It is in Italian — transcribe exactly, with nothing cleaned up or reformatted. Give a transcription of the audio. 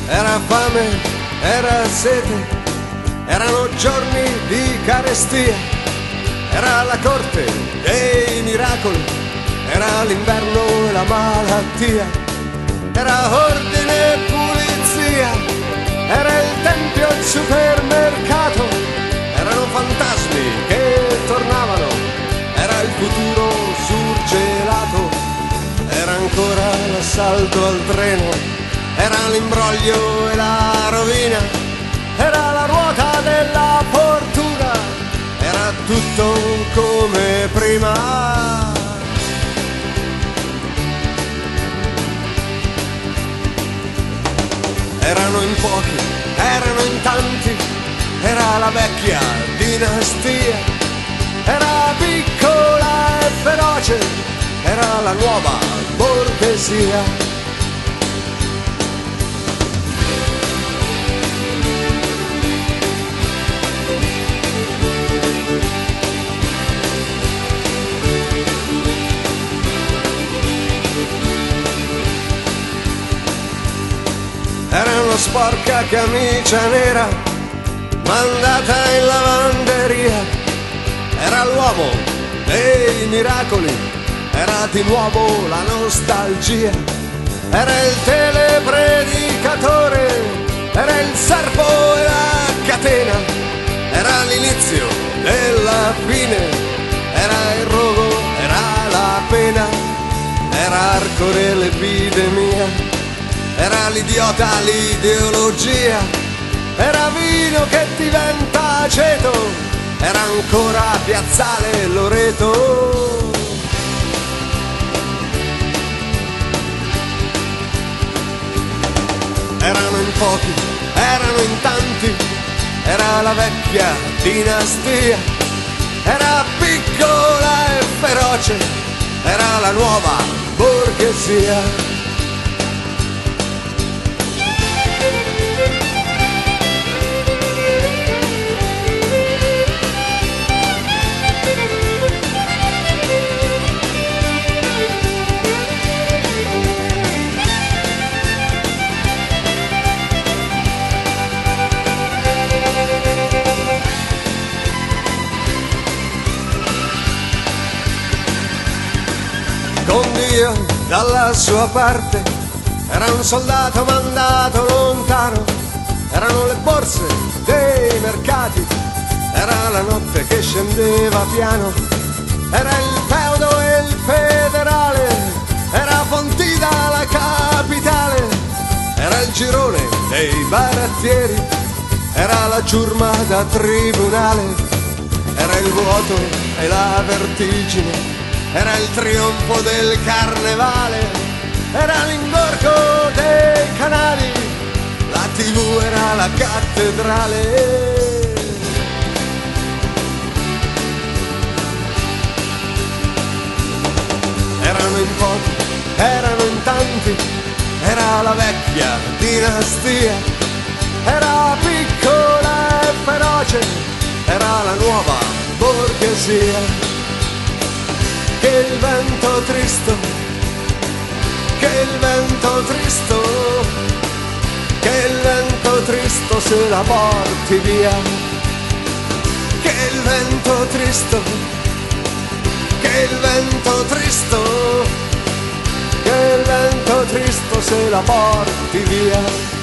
era fame, era sete, erano giorni di carestia, era la corte dei miracoli, era l'inverno e la malattia, era ordine e pulizia, era il tempio e il supermercato, erano fantasmi che tornavano, era il futuro surgelato, era ancora l'assalto al treno, era l'imbroglio e la rovina, era la ruota della fortuna, era tutto come prima. Erano in pochi, erano in tanti, era la vecchia dinastia, era piccola e feroce, era la nuova borghesia. Era una sporca camicia nera mandata in lavanderia, era l'uomo dei miracoli, era di nuovo la nostalgia, era il telepredicatore, era il serpo e la catena, era l'inizio della fine, era il rogo, era la pena, era Arcore l'epidemia, era l'idiota, l'ideologia, era vino che diventa aceto, era ancora Piazzale Loreto. Erano in pochi, erano in tanti, era la vecchia dinastia, era piccola e feroce, era la nuova borghesia. Con Dio dalla sua parte, era un soldato mandato lontano, erano le borse dei mercati, era la notte che scendeva piano, era il feudo e il federale, era Pontida la capitale, era il girone dei barattieri, era la ciurma da tribunale, era il vuoto e la vertigine, era il trionfo del carnevale, era l'ingorgo dei canali, la tivù era la cattedrale. Erano in pochi, erano in tanti, era la vecchia dinastia, era piccola e feroce, era la nuova borghesia. Che il vento tristo, che il vento tristo, che il vento tristo se la porti via. Che il vento tristo, che il vento tristo, che il vento tristo se la porti via.